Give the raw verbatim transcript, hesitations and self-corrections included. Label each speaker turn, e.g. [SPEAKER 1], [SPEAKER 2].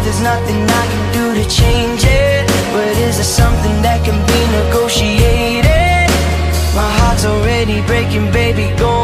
[SPEAKER 1] there's nothing I can do to change it, but is there something that can be negotiated? My heart's already breaking, baby, go